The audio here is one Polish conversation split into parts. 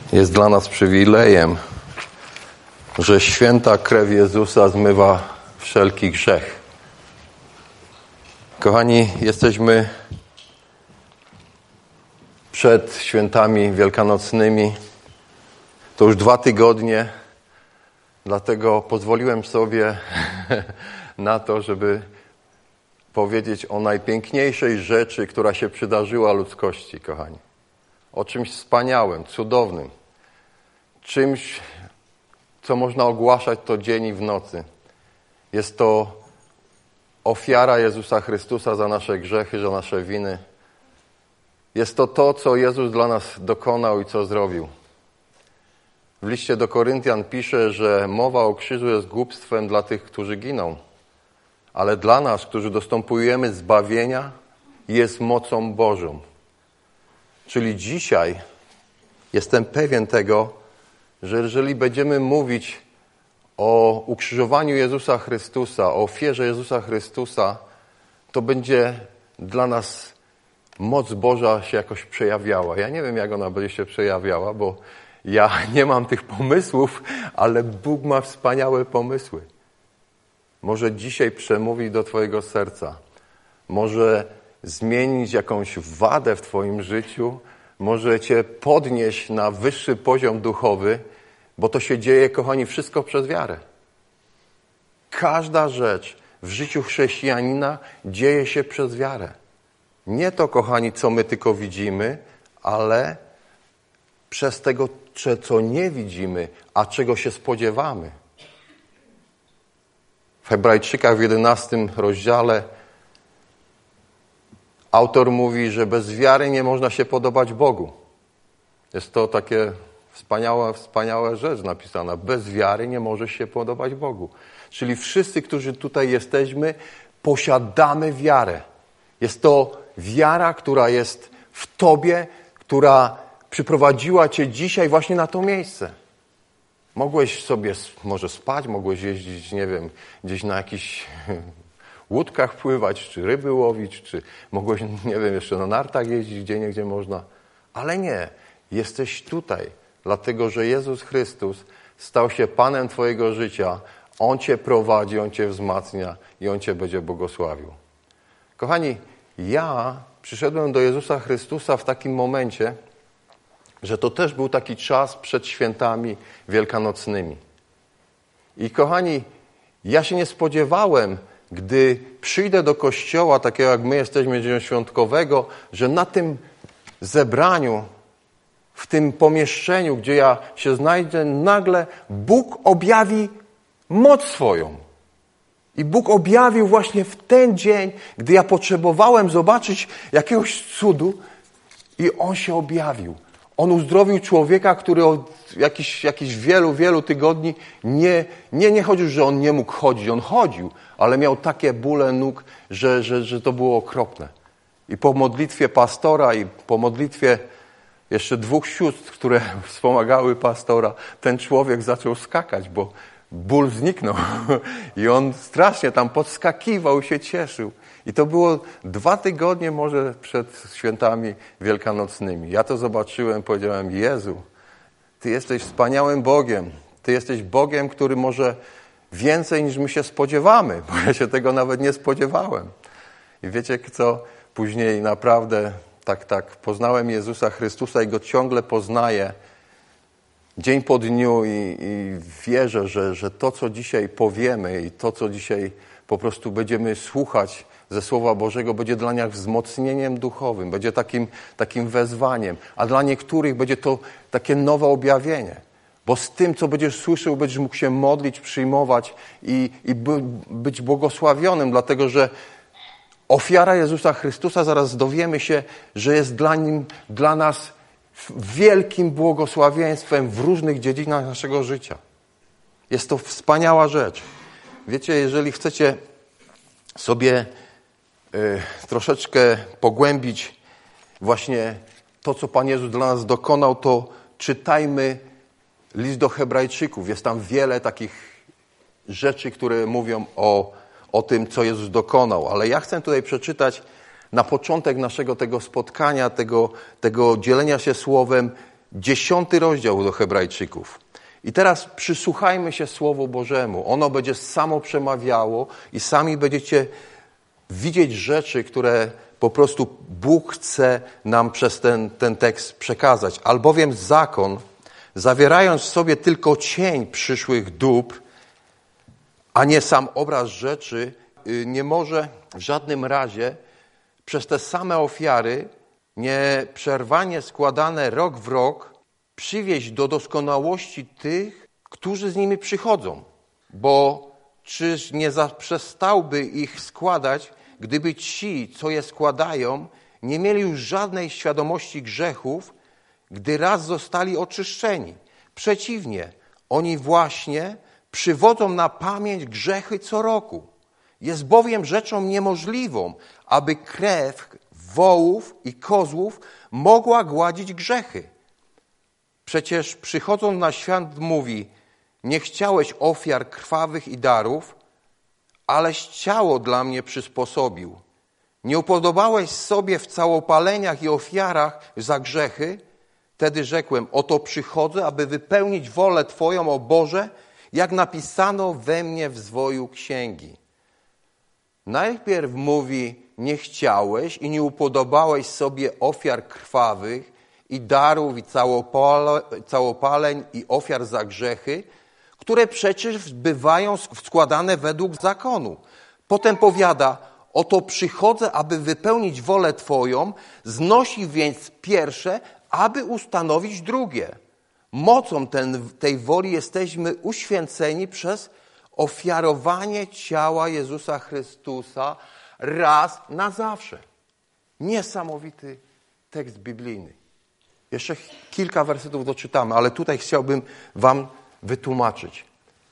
Jest dla nas przywilejem, że święta krew Jezusa zmywa wszelki grzech. Kochani, jesteśmy przed świętami wielkanocnymi. To już 2 tygodnie, dlatego pozwoliłem sobie na to, żeby powiedzieć o najpiękniejszej rzeczy, która się przydarzyła ludzkości, kochani. O czymś wspaniałym, cudownym. Czymś, co można ogłaszać to dzień i w nocy. Jest to ofiara Jezusa Chrystusa za nasze grzechy, za nasze winy. Jest to, co Jezus dla nas dokonał i co zrobił. W liście do Koryntian pisze, że mowa o krzyżu jest głupstwem dla tych, którzy giną. Ale dla nas, którzy dostępujemy zbawienia, jest mocą Bożą. Czyli dzisiaj jestem pewien tego, że jeżeli będziemy mówić o ukrzyżowaniu Jezusa Chrystusa, o ofierze Jezusa Chrystusa, to będzie dla nas moc Boża się jakoś przejawiała. Ja nie wiem, jak ona będzie się przejawiała, bo ja nie mam tych pomysłów, ale Bóg ma wspaniałe pomysły. Może dzisiaj przemówić do twojego serca. Może zmienić jakąś wadę w twoim życiu. Może cię podnieść na wyższy poziom duchowy, bo to się dzieje, kochani, wszystko przez wiarę. Każda rzecz w życiu chrześcijanina dzieje się przez wiarę. Nie to, kochani, co my tylko widzimy, ale przez tego, co nie widzimy, a czego się spodziewamy. W Hebrajczykach w 11 rozdziale autor mówi, że bez wiary nie można się podobać Bogu. Jest to takie wspaniała rzecz napisana. Bez wiary nie może się podobać Bogu. Czyli wszyscy, którzy tutaj jesteśmy, posiadamy wiarę. Jest to wiara, która jest w tobie, która przyprowadziła cię dzisiaj właśnie na to miejsce. Mogłeś sobie może spać, mogłeś jeździć, nie wiem, gdzieś na jakichś łódkach pływać, czy ryby łowić, czy mogłeś, nie wiem, jeszcze na nartach jeździć, gdzie można. Ale nie, jesteś tutaj, dlatego że Jezus Chrystus stał się Panem twojego życia. On cię prowadzi, On cię wzmacnia i On cię będzie błogosławił. Kochani, ja przyszedłem do Jezusa Chrystusa w takim momencie, że to też był taki czas przed świętami wielkanocnymi. I kochani, ja się nie spodziewałem, gdy przyjdę do kościoła, takiego jak my jesteśmy Dzień Świątkowego, że na tym zebraniu, w tym pomieszczeniu, gdzie ja się znajdę, nagle Bóg objawi moc swoją. I Bóg objawił właśnie w ten dzień, gdy ja potrzebowałem zobaczyć jakiegoś cudu i On się objawił. On uzdrowił człowieka, który od jakichś wielu tygodni nie chodził, że on nie mógł chodzić. On chodził, ale miał takie bóle nóg, że to było okropne. I po modlitwie pastora i po modlitwie jeszcze 2 sióstr, które wspomagały pastora, ten człowiek zaczął skakać, bo ból zniknął. I on strasznie tam podskakiwał, się cieszył. I to było 2 tygodnie może przed świętami wielkanocnymi. Ja to zobaczyłem, powiedziałem: Jezu, Ty jesteś wspaniałym Bogiem. Ty jesteś Bogiem, który może więcej niż my się spodziewamy, bo ja się tego nawet nie spodziewałem. I wiecie co? Później naprawdę tak poznałem Jezusa Chrystusa i Go ciągle poznaję dzień po dniu i wierzę, że to, co dzisiaj powiemy i to, co dzisiaj po prostu będziemy słuchać ze Słowa Bożego, będzie dla nas wzmocnieniem duchowym, będzie takim wezwaniem, a dla niektórych będzie to takie nowe objawienie. Bo z tym, co będziesz słyszał, będziesz mógł się modlić, przyjmować i być błogosławionym, dlatego że ofiara Jezusa Chrystusa, zaraz dowiemy się, że jest dla nas wielkim błogosławieństwem w różnych dziedzinach naszego życia. Jest to wspaniała rzecz. Wiecie, jeżeli chcecie sobie troszeczkę pogłębić właśnie to, co Pan Jezus dla nas dokonał, to czytajmy list do Hebrajczyków. Jest tam wiele takich rzeczy, które mówią o tym, co Jezus dokonał. Ale ja chcę tutaj przeczytać na początek naszego tego spotkania, tego dzielenia się słowem, 10 rozdział do Hebrajczyków. I teraz przysłuchajmy się Słowu Bożemu. Ono będzie samo przemawiało i sami będziecie widzieć rzeczy, które po prostu Bóg chce nam przez ten tekst przekazać. Albowiem zakon, zawierając w sobie tylko cień przyszłych dóbr, a nie sam obraz rzeczy, nie może w żadnym razie przez te same ofiary, nieprzerwanie składane rok w rok, przywieźć do doskonałości tych, którzy z nimi przychodzą. Bo czyż nie zaprzestałby ich składać, gdyby ci, co je składają, nie mieli już żadnej świadomości grzechów, gdy raz zostali oczyszczeni. Przeciwnie, oni właśnie przywodzą na pamięć grzechy co roku. Jest bowiem rzeczą niemożliwą, aby krew wołów i kozłów mogła gładzić grzechy. Przecież przychodząc na świat mówi, nie chciałeś ofiar krwawych i darów, aleś ciało dla mnie przysposobił. Nie upodobałeś sobie w całopaleniach i ofiarach za grzechy? Wtedy rzekłem, oto przychodzę, aby wypełnić wolę Twoją, o Boże, jak napisano we mnie w zwoju księgi. Najpierw mówi, nie chciałeś i nie upodobałeś sobie ofiar krwawych i darów i całopaleń i ofiar za grzechy, które przecież bywają składane według zakonu. Potem powiada, oto przychodzę, aby wypełnić wolę Twoją, znosi więc pierwsze, aby ustanowić drugie. Mocą tej woli jesteśmy uświęceni przez ofiarowanie ciała Jezusa Chrystusa raz na zawsze. Niesamowity tekst biblijny. Jeszcze kilka wersetów doczytamy, ale tutaj chciałbym wam wytłumaczyć.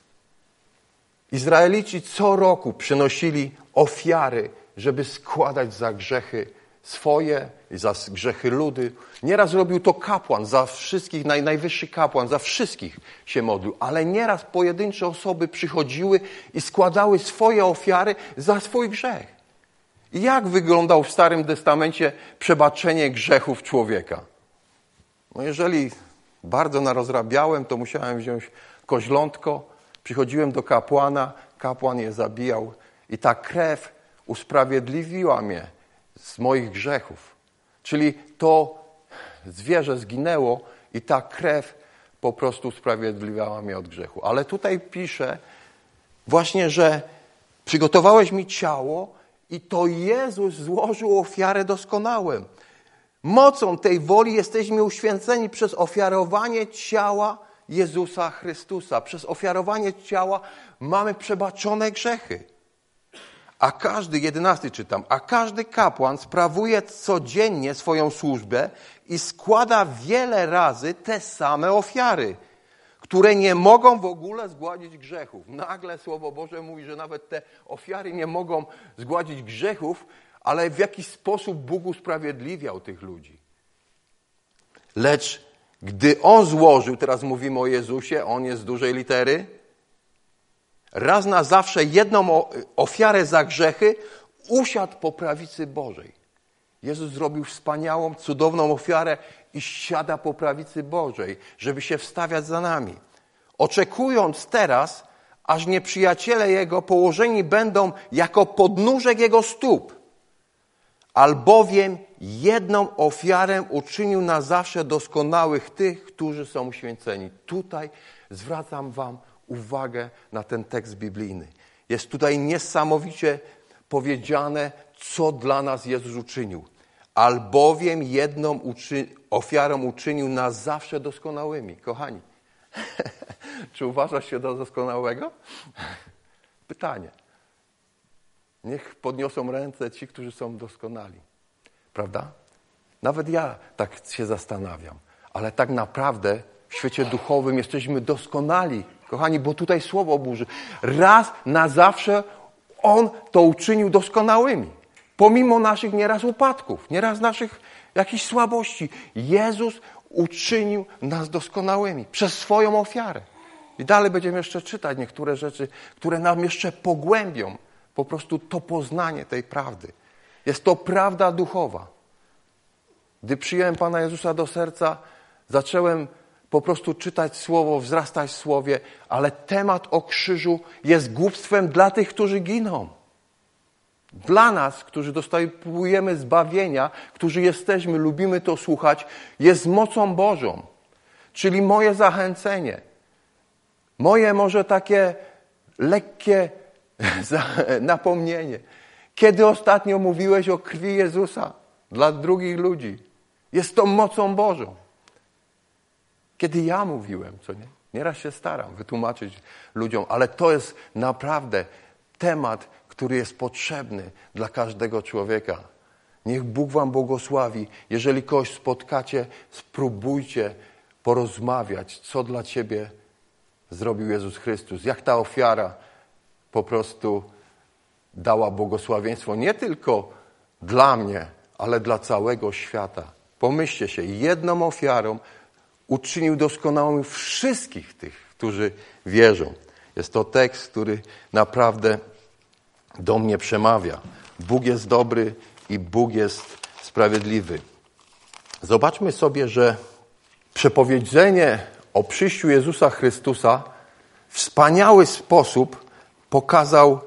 Izraelici co roku przynosili ofiary, żeby składać za grzechy swoje i za grzechy ludu. Nieraz robił to kapłan, za wszystkich, najwyższy kapłan, za wszystkich się modlił, ale nieraz pojedyncze osoby przychodziły i składały swoje ofiary za swój grzech. I jak wyglądał w Starym Testamencie przebaczenie grzechów człowieka? No jeżeli bardzo narozrabiałem, to musiałem wziąć koźlątko, przychodziłem do kapłana, kapłan je zabijał i ta krew usprawiedliwiła mnie z moich grzechów. Czyli to zwierzę zginęło i ta krew po prostu usprawiedliwiała mnie od grzechu. Ale tutaj pisze właśnie, że przygotowałeś mi ciało i to Jezus złożył ofiarę doskonałą. Mocą tej woli jesteśmy uświęceni przez ofiarowanie ciała Jezusa Chrystusa. Przez ofiarowanie ciała mamy przebaczone grzechy. A każdy, 11 czytam, a każdy kapłan sprawuje codziennie swoją służbę i składa wiele razy te same ofiary, które nie mogą w ogóle zgładzić grzechów. Nagle Słowo Boże mówi, że nawet te ofiary nie mogą zgładzić grzechów, ale w jakiś sposób Bóg usprawiedliwiał tych ludzi. Lecz gdy On złożył, teraz mówimy o Jezusie, On jest z dużej litery, raz na zawsze jedną ofiarę za grzechy, usiadł po prawicy Bożej. Jezus zrobił wspaniałą, cudowną ofiarę i siada po prawicy Bożej, żeby się wstawiać za nami. Oczekując teraz, aż nieprzyjaciele Jego położeni będą jako podnóżek Jego stóp. Albowiem jedną ofiarę uczynił na zawsze doskonałych tych, którzy są uświęceni. Tutaj zwracam wam uwagę na ten tekst biblijny. Jest tutaj niesamowicie powiedziane, co dla nas Jezus uczynił. Albowiem jedną ofiarą uczynił nas zawsze doskonałymi. Kochani, czy uważasz się do doskonałego? Pytanie. Niech podniosą ręce ci, którzy są doskonali. Prawda? Nawet ja tak się zastanawiam. Ale tak naprawdę w świecie duchowym jesteśmy doskonali. Kochani, bo tutaj Słowo Boże. Raz na zawsze On to uczynił doskonałymi. Pomimo naszych nieraz upadków, nieraz naszych jakichś słabości. Jezus uczynił nas doskonałymi przez swoją ofiarę. I dalej będziemy jeszcze czytać niektóre rzeczy, które nam jeszcze pogłębią po prostu to poznanie tej prawdy. Jest to prawda duchowa. Gdy przyjąłem Pana Jezusa do serca, Zacząłem po prostu czytać Słowo, wzrastać w Słowie, ale temat o krzyżu jest głupstwem dla tych, którzy giną. Dla nas, którzy dostajemy zbawienia, którzy jesteśmy, lubimy to słuchać, jest mocą Bożą. Czyli moje zachęcenie, moje może takie lekkie napomnienie. Kiedy ostatnio mówiłeś o krwi Jezusa dla drugich ludzi? Jest to mocą Bożą. Kiedy ja mówiłem, co nie? Nieraz się staram wytłumaczyć ludziom, ale to jest naprawdę temat, który jest potrzebny dla każdego człowieka. Niech Bóg wam błogosławi. Jeżeli kogoś spotkacie, spróbujcie porozmawiać, co dla ciebie zrobił Jezus Chrystus. Jak ta ofiara po prostu dała błogosławieństwo nie tylko dla mnie, ale dla całego świata. Pomyślcie się, jedną ofiarą uczynił doskonałymi wszystkich tych, którzy wierzą. Jest to tekst, który naprawdę do mnie przemawia. Bóg jest dobry i Bóg jest sprawiedliwy. Zobaczmy sobie, że przepowiedzenie o przyjściu Jezusa Chrystusa w wspaniały sposób pokazał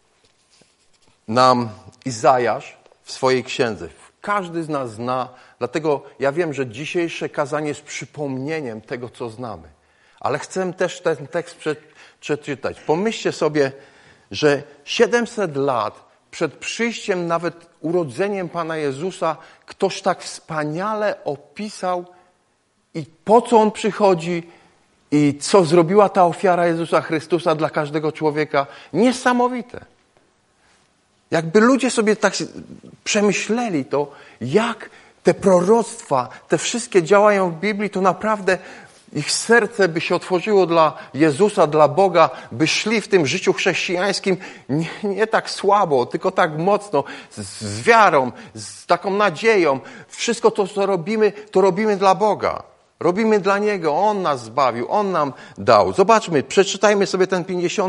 nam Izajasz w swojej księdze. Każdy z nas zna, dlatego ja wiem, że dzisiejsze kazanie jest przypomnieniem tego, co znamy. Ale chcę też ten tekst przeczytać. Pomyślcie sobie, że 700 lat przed przyjściem, nawet urodzeniem Pana Jezusa, ktoś tak wspaniale opisał i po co On przychodzi i co zrobiła ta ofiara Jezusa Chrystusa dla każdego człowieka. Niesamowite. Jakby ludzie sobie tak przemyśleli to, jak te proroctwa, te wszystkie działają w Biblii, to naprawdę ich serce by się otworzyło dla Jezusa, dla Boga, by szli w tym życiu chrześcijańskim nie tak słabo, tylko tak mocno, z wiarą, z taką nadzieją. Wszystko to, co robimy, to robimy dla Boga. Robimy dla Niego. On nas zbawił, On nam dał. Zobaczmy, przeczytajmy sobie ten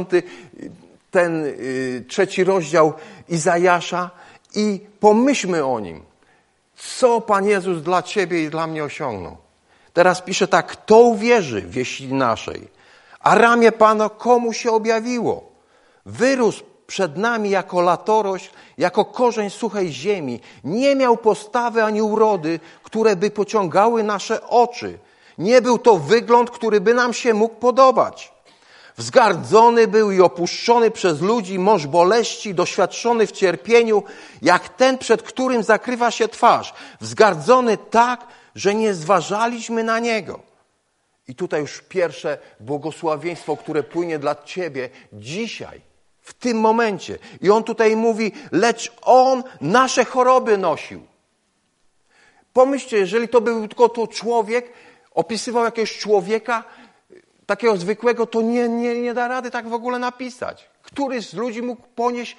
3 rozdział Izajasza i pomyślmy o nim. Co Pan Jezus dla ciebie i dla mnie osiągnął? Teraz pisze tak, kto uwierzy wieści naszej? A ramię Pana komu się objawiło? Wyrósł przed nami jako latorośl, jako korzeń suchej ziemi. Nie miał postawy ani urody, które by pociągały nasze oczy. Nie był to wygląd, który by nam się mógł podobać. Wzgardzony był i opuszczony przez ludzi, mąż boleści, doświadczony w cierpieniu, jak ten, przed którym zakrywa się twarz. Wzgardzony tak, że nie zważaliśmy na Niego. I tutaj już pierwsze błogosławieństwo, które płynie dla ciebie dzisiaj, w tym momencie. I on tutaj mówi, lecz On nasze choroby nosił. Pomyślcie, jeżeli to był tylko to człowiek, opisywał jakiegoś człowieka, takiego zwykłego, to nie da rady tak w ogóle napisać. Któryś z ludzi mógł ponieść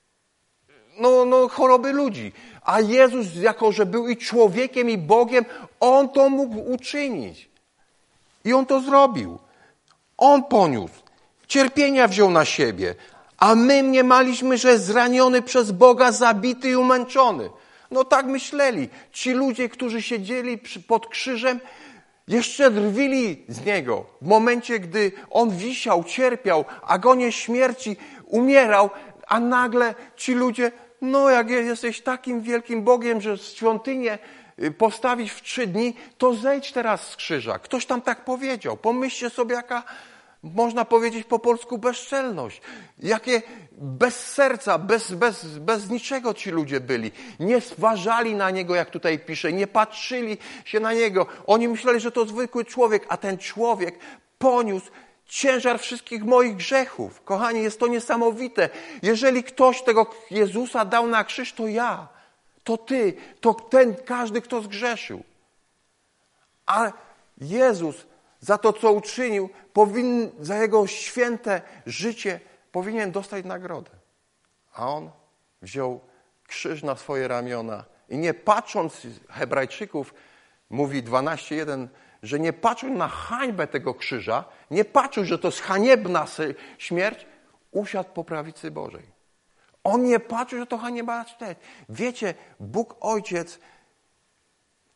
choroby ludzi. A Jezus, jako że był i człowiekiem, i Bogiem, On to mógł uczynić. I On to zrobił. On poniósł. Cierpienia wziął na siebie. A my mniemaliśmy, że jest zraniony przez Boga, zabity i umęczony. No tak myśleli. Ci ludzie, którzy siedzieli pod krzyżem, jeszcze drwili z Niego. W momencie, gdy On wisiał, cierpiał, agonię śmierci, umierał, a nagle ci ludzie, jak jesteś takim wielkim Bogiem, że świątynię postawić w 3 dni, to zejdź teraz z krzyża. Ktoś tam tak powiedział. Pomyślcie sobie, jaka, można powiedzieć po polsku, bezczelność. Jakie bez serca, bez niczego ci ludzie byli. Nie zważali na Niego, jak tutaj pisze, nie patrzyli się na Niego. Oni myśleli, że to zwykły człowiek, a ten człowiek poniósł ciężar wszystkich moich grzechów. Kochani, jest to niesamowite. Jeżeli ktoś tego Jezusa dał na krzyż, to ja, to ty, to ten każdy, kto zgrzeszył. A Jezus za to, co uczynił, za Jego święte życie powinien dostać nagrodę. A On wziął krzyż na swoje ramiona i nie patrząc, Hebrajczyków mówi 12:1, że nie patrząc na hańbę tego krzyża, nie patrząc, że to jest haniebna śmierć, usiadł po prawicy Bożej. On nie patrzył, że to haniebna śmierć. Wiecie, Bóg Ojciec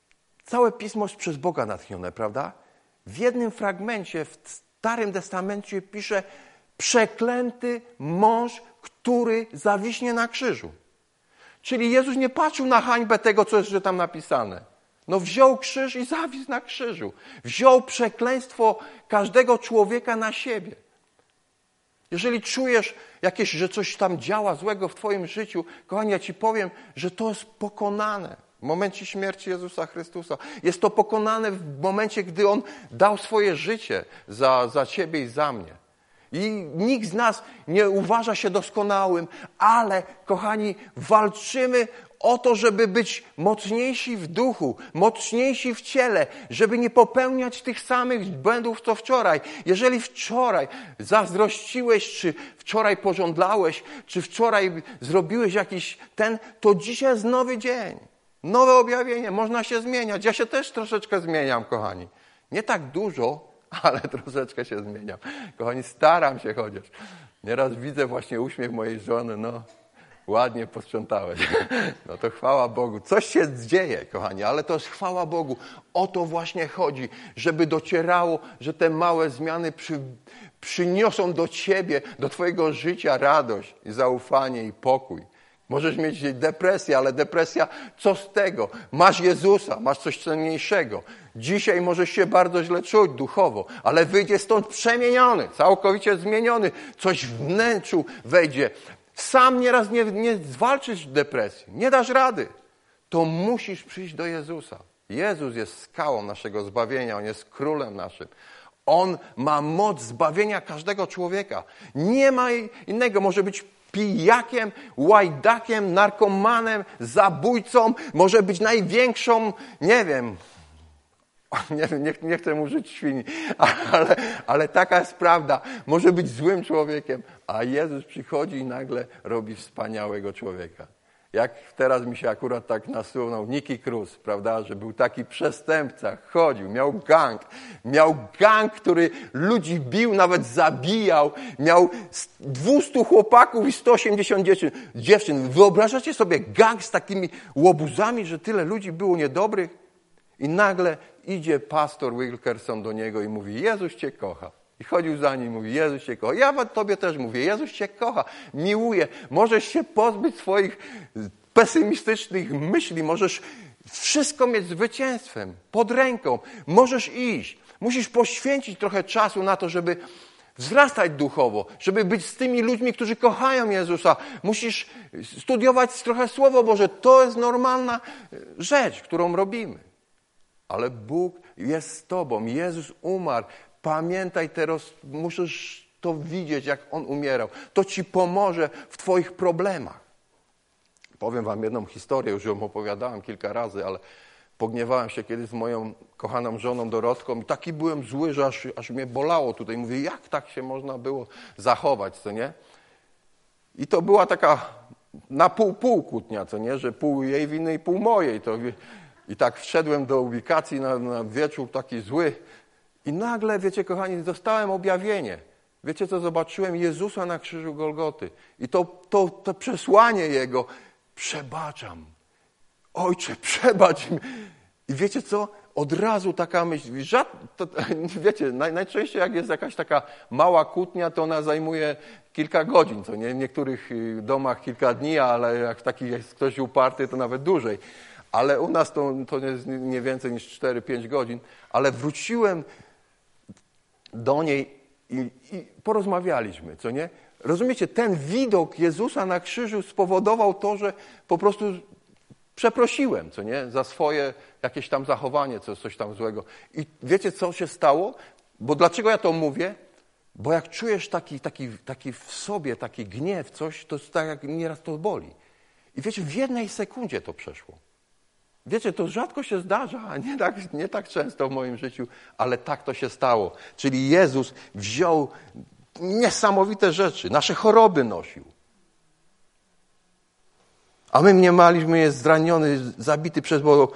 Całe Pismo jest przez Boga natchnione, prawda? W jednym fragmencie w Starym Testamencie pisze: przeklęty mąż, który zawiśnie na krzyżu. Czyli Jezus nie patrzył na hańbę tego, co jest tam napisane. No wziął krzyż i zawisł na krzyżu. Wziął przekleństwo każdego człowieka na siebie. Jeżeli czujesz że coś tam działa złego w twoim życiu, kochani, ja ci powiem, że to jest pokonane w momencie śmierci Jezusa Chrystusa. Jest to pokonane w momencie, gdy On dał swoje życie za ciebie i za mnie. I nikt z nas nie uważa się doskonałym, ale, kochani, walczymy o to, żeby być mocniejsi w duchu, mocniejsi w ciele, żeby nie popełniać tych samych błędów, co wczoraj. Jeżeli wczoraj zazdrościłeś, czy wczoraj pożądlałeś, czy wczoraj zrobiłeś to dzisiaj jest nowy dzień, nowe objawienie, można się zmieniać. Ja się też troszeczkę zmieniam, kochani. Nie tak dużo, ale troszeczkę się zmieniam. Kochani, staram się chociaż. Nieraz widzę właśnie uśmiech mojej żony, no ładnie posprzątałeś. No to chwała Bogu. Coś się dzieje, kochani, ale to jest chwała Bogu. O to właśnie chodzi, żeby docierało, że te małe zmiany przyniosą do ciebie, do twojego życia radość i zaufanie i pokój. Możesz mieć depresję, ale depresja, co z tego? Masz Jezusa, masz coś cenniejszego. Dzisiaj możesz się bardzo źle czuć duchowo, ale wyjdzie stąd przemieniony, całkowicie zmieniony. Coś w wnętrzu wejdzie. Sam nieraz nie zwalczysz depresji, nie dasz rady. To musisz przyjść do Jezusa. Jezus jest skałą naszego zbawienia, On jest królem naszym. On ma moc zbawienia każdego człowieka. Nie ma innego, może być pijakiem, łajdakiem, narkomanem, zabójcą, może być największą, nie chcę użyć świni, ale taka jest prawda. Może być złym człowiekiem, a Jezus przychodzi i nagle robi wspaniałego człowieka. Jak teraz mi się akurat tak nasunął Nicky Cruz, prawda, że był taki przestępca, chodził, miał gang, który ludzi bił, nawet zabijał, miał 200 chłopaków i 180 dziewczyn. Wyobrażacie sobie gang z takimi łobuzami, że tyle ludzi było niedobrych? I nagle idzie pastor Wilkerson do niego i mówi: Jezus cię kocha. I chodził za nim i mówi: Jezus cię kocha. Ja tobie też mówię: Jezus cię kocha, miłuje. Możesz się pozbyć swoich pesymistycznych myśli, możesz wszystko mieć zwycięstwem, pod ręką. Możesz iść. Musisz poświęcić trochę czasu na to, żeby wzrastać duchowo, żeby być z tymi ludźmi, którzy kochają Jezusa. Musisz studiować trochę Słowo Boże. To jest normalna rzecz, którą robimy. Ale Bóg jest z tobą. Jezus umarł. Pamiętaj teraz, musisz to widzieć, jak On umierał. To ci pomoże w twoich problemach. Powiem wam jedną historię, już ją opowiadałem kilka razy, ale pogniewałem się kiedyś z moją kochaną żoną Dorotką i taki byłem zły, że aż mnie bolało tutaj. Mówię: jak tak się można było zachować, co nie? I to była taka na pół kłótnia, co nie? Że pół jej winy i pół mojej. I tak wszedłem do ubikacji na wieczór taki zły i nagle, wiecie, kochani, dostałem objawienie. Wiecie, co zobaczyłem? Jezusa na krzyżu Golgoty. I to przesłanie Jego: przebaczam. Ojcze, przebacz mi. I wiecie co? Od razu taka myśl. Wiecie, najczęściej jak jest jakaś taka mała kłótnia, to ona zajmuje kilka godzin, co nie? W niektórych domach kilka dni, ale jak taki jest ktoś uparty, to nawet dłużej. Ale u nas to jest nie więcej niż 4-5 godzin. Ale wróciłem do niej i porozmawialiśmy, co nie? Rozumiecie, ten widok Jezusa na krzyżu spowodował to, że po prostu przeprosiłem, co nie? Za swoje jakieś tam zachowanie, coś tam złego. I wiecie, co się stało? Bo dlaczego ja to mówię? Bo jak czujesz taki w sobie, taki gniew, coś, to tak jak nieraz to boli. I wiecie, w jednej sekundzie to przeszło. Wiecie, to rzadko się zdarza, nie tak często w moim życiu, ale tak to się stało. Czyli Jezus wziął niesamowite rzeczy, nasze choroby nosił. A my mniemaliśmy, jest zraniony, zabity przez Boga.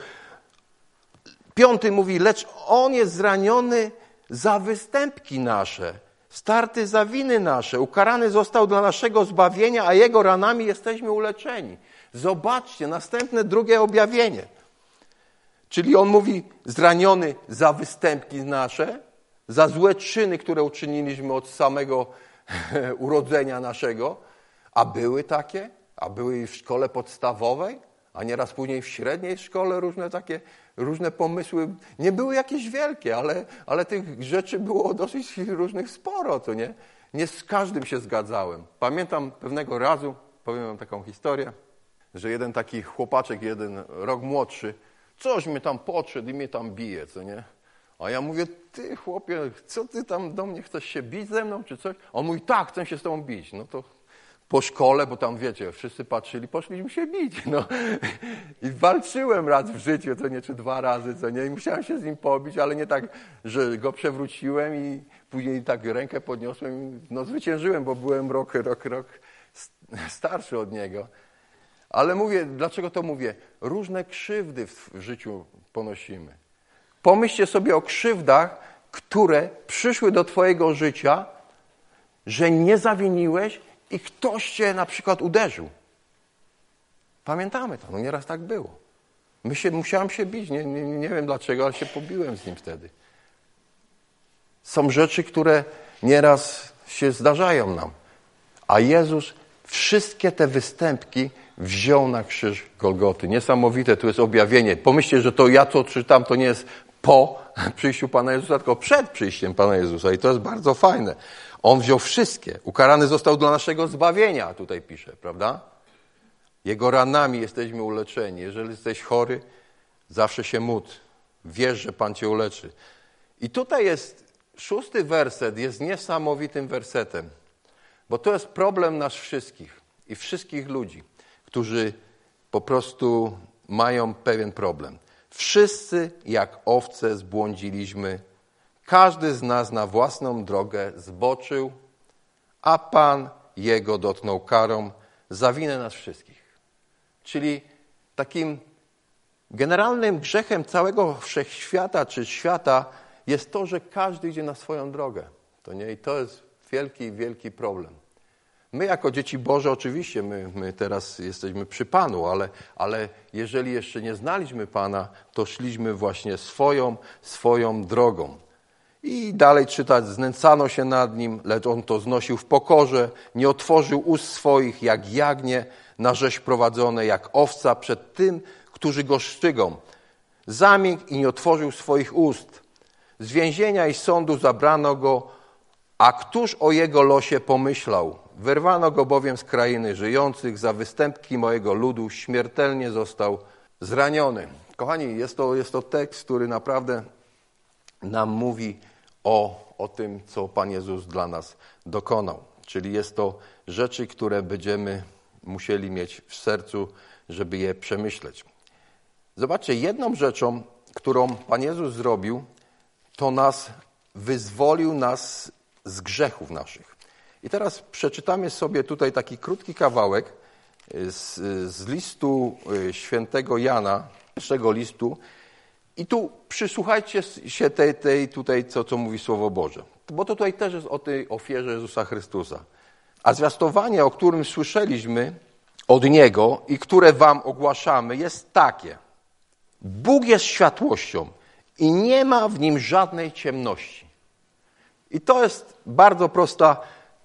5 mówi: lecz On jest zraniony za występki nasze, starty za winy nasze, ukarany został dla naszego zbawienia, a Jego ranami jesteśmy uleczeni. Zobaczcie, następne drugie objawienie. Czyli on mówi, zraniony za występki nasze, za złe czyny, które uczyniliśmy od samego urodzenia naszego, a były takie, a były i w szkole podstawowej, a nieraz później w średniej szkole różne pomysły. Nie były jakieś wielkie, ale tych rzeczy było dosyć różnych sporo, co nie? Nie z każdym się zgadzałem. Pamiętam pewnego razu, powiem wam taką historię, że jeden taki chłopaczek, jeden rok młodszy, coś mnie tam podszedł i mnie tam bije, co nie? A ja mówię, ty chłopie, co ty tam do mnie chcesz się bić ze mną, czy coś? A on mówi, tak, chcę się z tobą bić. No to po szkole, bo tam wiecie, wszyscy patrzyli, poszliśmy się bić, no. I walczyłem raz w życiu, co nie, czy 2 razy, co nie, i musiałem się z nim pobić, ale nie tak, że go przewróciłem i później tak rękę podniosłem i no zwyciężyłem, bo byłem rok starszy od niego. Ale mówię, dlaczego to mówię? Różne krzywdy w życiu ponosimy. Pomyślcie sobie o krzywdach, które przyszły do twojego życia, że nie zawiniłeś i ktoś cię na przykład uderzył. Pamiętamy to, no nieraz tak było. Musiałem się bić, nie wiem dlaczego, ale się pobiłem z nim wtedy. Są rzeczy, które nieraz się zdarzają nam. A Jezus wszystkie te występki wziął na krzyż Golgoty. Niesamowite, tu jest objawienie. Pomyślcie, że to ja to czytam, to nie jest po przyjściu Pana Jezusa, tylko przed przyjściem Pana Jezusa. I to jest bardzo fajne. On wziął wszystkie. Ukarany został dla naszego zbawienia, tutaj pisze, prawda? Jego ranami jesteśmy uleczeni. Jeżeli jesteś chory, zawsze się módl. Wierz, że Pan cię uleczy. I tutaj jest 6. werset, jest niesamowitym wersetem. Bo to jest problem nas wszystkich i wszystkich ludzi, którzy po prostu mają pewien problem. Wszyscy jak owce zbłądziliśmy, każdy z nas na własną drogę zboczył, a Pan Jego dotknął karą za winę nas wszystkich. Czyli takim generalnym grzechem całego wszechświata czy świata jest to, że każdy idzie na swoją drogę. To nie? I to jest wielki, wielki problem. My jako dzieci Boże oczywiście, my teraz jesteśmy przy Panu, ale jeżeli jeszcze nie znaliśmy Pana, to szliśmy właśnie swoją drogą. I dalej czytać, znęcano się nad Nim, lecz On to znosił w pokorze, nie otworzył ust swoich jak jagnię na rzeź prowadzone, jak owca przed tym, którzy Go szczygą. Zamilkł i nie otworzył swoich ust. Z więzienia i sądu zabrano Go, a któż o Jego losie pomyślał? Wyrwano Go bowiem z krainy żyjących, za występki mojego ludu śmiertelnie został zraniony. Kochani, jest to tekst, który naprawdę nam mówi o tym, co Pan Jezus dla nas dokonał. Czyli jest to rzeczy, które będziemy musieli mieć w sercu, żeby je przemyśleć. Zobaczcie, jedną rzeczą, którą Pan Jezus zrobił, to wyzwolił nas z grzechów naszych. I teraz przeczytamy sobie tutaj taki krótki kawałek z listu świętego Jana, pierwszego listu. I tu przysłuchajcie się tutaj, co mówi Słowo Boże. Bo to tutaj też jest o tej ofierze Jezusa Chrystusa. A zwiastowanie, o którym słyszeliśmy od Niego i które wam ogłaszamy, jest takie. Bóg jest światłością i nie ma w Nim żadnej ciemności. I to jest bardzo prosta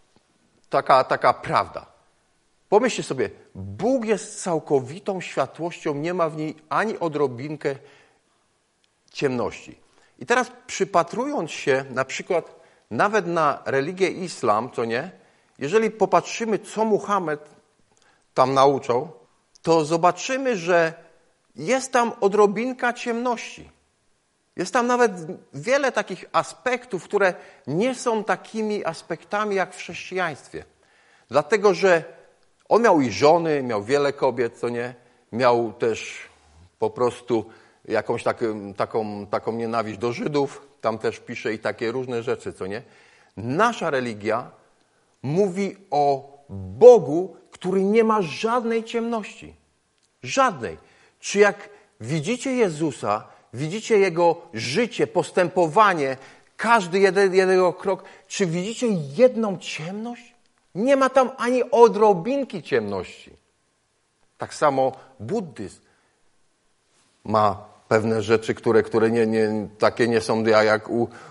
taka prawda. Pomyślcie sobie, Bóg jest całkowitą światłością, nie ma w niej ani odrobinkę ciemności. I teraz przypatrując się na przykład nawet na religię islam, co nie, jeżeli popatrzymy, co Muhammad tam nauczał, to zobaczymy, że jest tam odrobinka ciemności. Jest tam nawet wiele takich aspektów, które nie są takimi aspektami jak w chrześcijaństwie. Dlatego, że on miał i żony, miał wiele kobiet, co nie? Miał też po prostu jakąś taką nienawiść do Żydów. Tam też pisze i takie różne rzeczy, co nie? Nasza religia mówi o Bogu, który nie ma żadnej ciemności. Żadnej. Czy jak widzicie Jezusa, widzicie Jego życie, postępowanie, każdy jeden krok, czy widzicie jedną ciemność? Nie ma tam ani odrobinki ciemności. Tak samo buddyzm ma pewne rzeczy, które takie nie są jak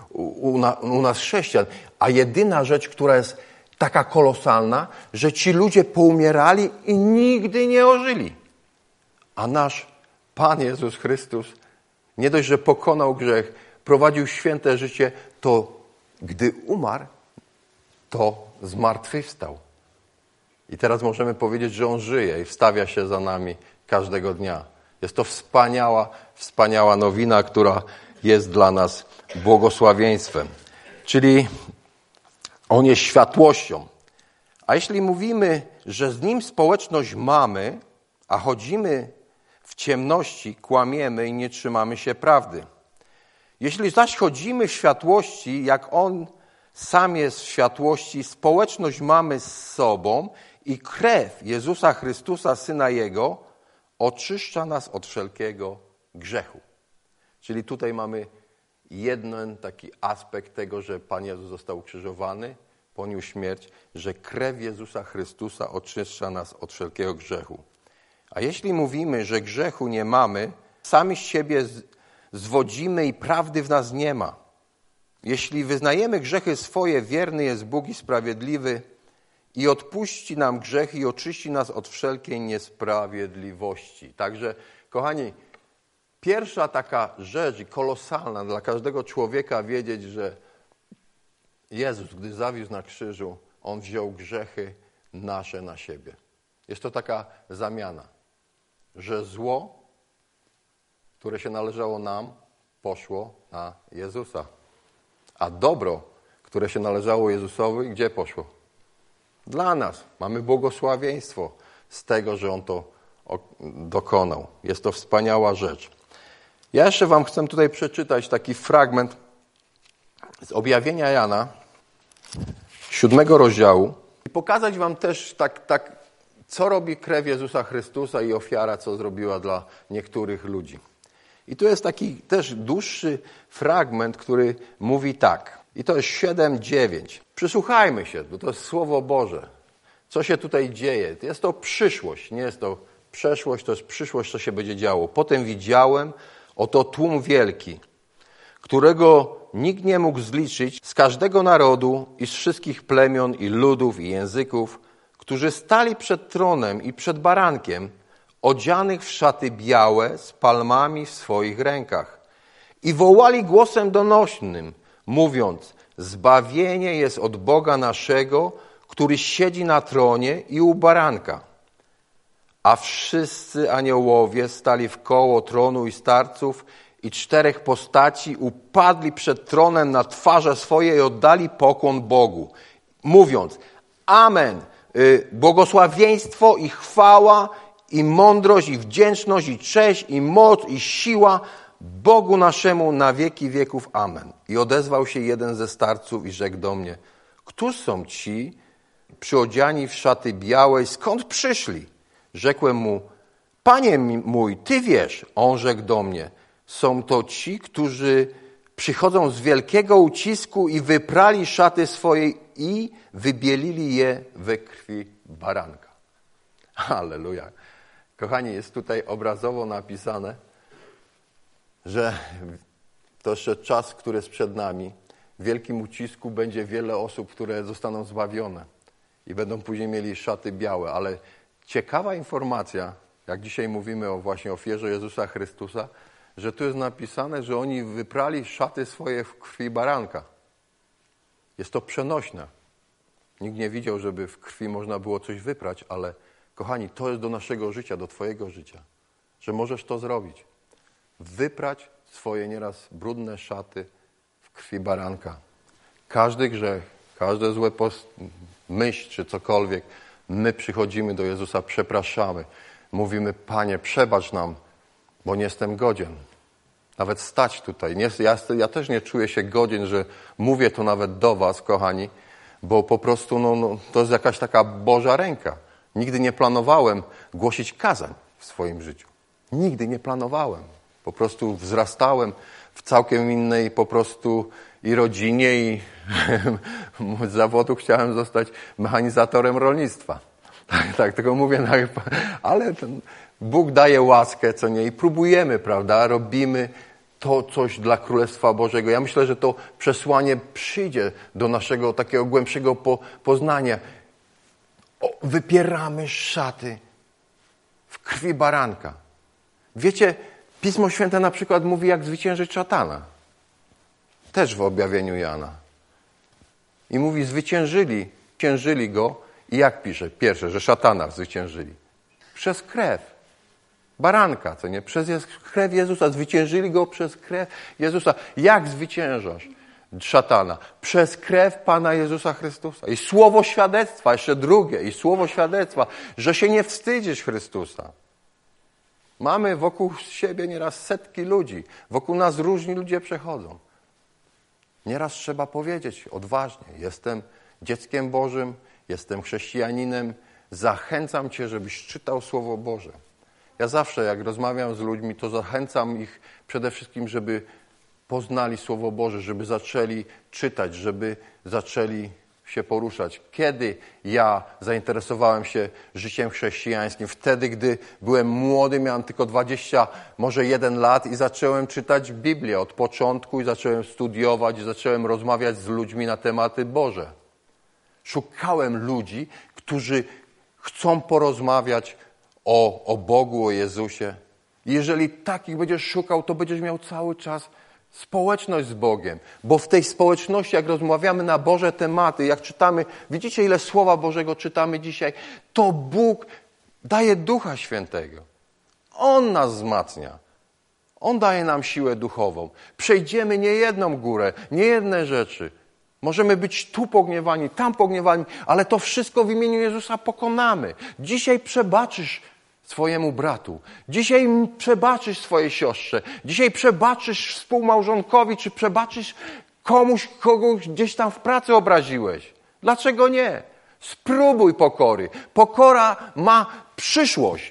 u nas chrześcijan. A jedyna rzecz, która jest taka kolosalna, że ci ludzie poumierali i nigdy nie ożyli. A nasz Pan Jezus Chrystus nie dość, że pokonał grzech, prowadził święte życie, to gdy umarł, to zmartwychwstał. I teraz możemy powiedzieć, że On żyje i wstawia się za nami każdego dnia. Jest to wspaniała nowina, która jest dla nas błogosławieństwem. Czyli On jest światłością. A jeśli mówimy, że z Nim społeczność mamy, a chodzimy w ciemności, kłamiemy i nie trzymamy się prawdy. Jeśli zaś chodzimy w światłości, jak On sam jest w światłości, społeczność mamy z sobą i krew Jezusa Chrystusa, Syna Jego, oczyszcza nas od wszelkiego grzechu. Czyli tutaj mamy jeden taki aspekt tego, że Pan Jezus został ukrzyżowany, poniósł śmierć, że krew Jezusa Chrystusa oczyszcza nas od wszelkiego grzechu. A jeśli mówimy, że grzechu nie mamy, sami z siebie zwodzimy i prawdy w nas nie ma. Jeśli wyznajemy grzechy swoje, wierny jest Bóg i sprawiedliwy i odpuści nam grzechy i oczyści nas od wszelkiej niesprawiedliwości. Także, kochani, pierwsza taka rzecz i kolosalna dla każdego człowieka wiedzieć, że Jezus, gdy zawisł na krzyżu, On wziął grzechy nasze na siebie. Jest to taka zamiana, że zło, które się należało nam, poszło na Jezusa. A dobro, które się należało Jezusowi, gdzie poszło? Dla nas. Mamy błogosławieństwo z tego, że On to dokonał. Jest to wspaniała rzecz. Ja jeszcze wam chcę tutaj przeczytać taki fragment z Objawienia Jana, 7 rozdziału i pokazać wam też co robi krew Jezusa Chrystusa i ofiara, co zrobiła dla niektórych ludzi. I tu jest taki też dłuższy fragment, który mówi tak. I to jest 7:9. Przysłuchajmy się, bo to jest Słowo Boże. Co się tutaj dzieje? Jest to przyszłość, nie jest to przeszłość, to jest przyszłość, co się będzie działo. Potem widziałem, oto tłum wielki, którego nikt nie mógł zliczyć, z każdego narodu i z wszystkich plemion i ludów i języków, którzy stali przed tronem i przed barankiem, odzianych w szaty białe z palmami w swoich rękach. I wołali głosem donośnym, mówiąc, zbawienie jest od Boga naszego, który siedzi na tronie i u baranka. A wszyscy aniołowie stali wkoło tronu i starców i 4 postaci upadli przed tronem na twarze swoje i oddali pokłon Bogu, mówiąc, amen, błogosławieństwo i chwała i mądrość i wdzięczność i cześć i moc i siła Bogu naszemu na wieki wieków. Amen. I odezwał się jeden ze starców i rzekł do mnie, któż są ci przyodziani w szaty białe, skąd przyszli? Rzekłem mu, Panie mój, Ty wiesz. On rzekł do mnie, są to ci, którzy przychodzą z wielkiego ucisku i wyprali szaty swoje i wybielili je we krwi baranka. Halleluja. Kochani, jest tutaj obrazowo napisane, że to jeszcze czas, który jest przed nami. W wielkim ucisku będzie wiele osób, które zostaną zbawione i będą później mieli szaty białe. Ale ciekawa informacja, jak dzisiaj mówimy o właśnie ofierze Jezusa Chrystusa, że tu jest napisane, że oni wyprali szaty swoje w krwi baranka. Jest to przenośne. Nikt nie widział, żeby w krwi można było coś wyprać, ale kochani, to jest do naszego życia, do twojego życia, że możesz to zrobić. Wyprać swoje nieraz brudne szaty w krwi baranka. Każdy grzech, każde złe myśl czy cokolwiek, my przychodzimy do Jezusa, przepraszamy. Mówimy, Panie, przebacz nam, bo nie jestem godzien. Nawet stać tutaj. Ja też nie czuję się godzien, że mówię to nawet do was, kochani, bo po prostu to jest jakaś taka Boża ręka. Nigdy nie planowałem głosić kazań w swoim życiu. Nigdy nie planowałem. Po prostu wzrastałem w całkiem innej po prostu i rodzinie i z zawodu chciałem zostać mechanizatorem rolnictwa. Tak, tylko mówię, ale Bóg daje łaskę, co nie? I próbujemy, prawda? Robimy to coś dla Królestwa Bożego. Ja myślę, że to przesłanie przyjdzie do naszego takiego głębszego poznania. Wypieramy szaty w krwi baranka. Wiecie, Pismo Święte na przykład mówi, jak zwyciężyć szatana. Też w objawieniu Jana. I mówi, zwyciężyli go. I jak pisze? Pierwsze, że szatana zwyciężyli. Przez krew baranka, co nie? Przez krew Jezusa. Zwyciężyli go przez krew Jezusa. Jak zwyciężasz szatana? Przez krew Pana Jezusa Chrystusa. I słowo świadectwa, jeszcze drugie, i słowo świadectwa, że się nie wstydzisz Chrystusa. Mamy wokół siebie nieraz setki ludzi. Wokół nas różni ludzie przechodzą. Nieraz trzeba powiedzieć odważnie, jestem dzieckiem Bożym, jestem chrześcijaninem, zachęcam Cię, żebyś czytał Słowo Boże. Ja zawsze, jak rozmawiam z ludźmi, to zachęcam ich przede wszystkim, żeby poznali Słowo Boże, żeby zaczęli czytać, żeby zaczęli się poruszać. Kiedy ja zainteresowałem się życiem chrześcijańskim? Wtedy, gdy byłem młody, miałem tylko 20, może 1 lat i zacząłem czytać Biblię od początku i zacząłem studiować, i zacząłem rozmawiać z ludźmi na tematy Boże. Szukałem ludzi, którzy chcą porozmawiać o Bogu, o Jezusie. I jeżeli takich będziesz szukał, to będziesz miał cały czas społeczność z Bogiem. Bo w tej społeczności, jak rozmawiamy na Boże tematy, jak czytamy, widzicie, ile Słowa Bożego czytamy dzisiaj, to Bóg daje Ducha Świętego. On nas wzmacnia. On daje nam siłę duchową. Przejdziemy niejedną górę, niejedne rzeczy. Możemy być tu pogniewani, tam pogniewani, ale to wszystko w imieniu Jezusa pokonamy. Dzisiaj przebaczysz swojemu bratu. Dzisiaj przebaczysz swojej siostrze. Dzisiaj przebaczysz współmałżonkowi, czy przebaczysz komuś, kogo gdzieś tam w pracy obraziłeś. Dlaczego nie? Spróbuj pokory. Pokora ma przyszłość.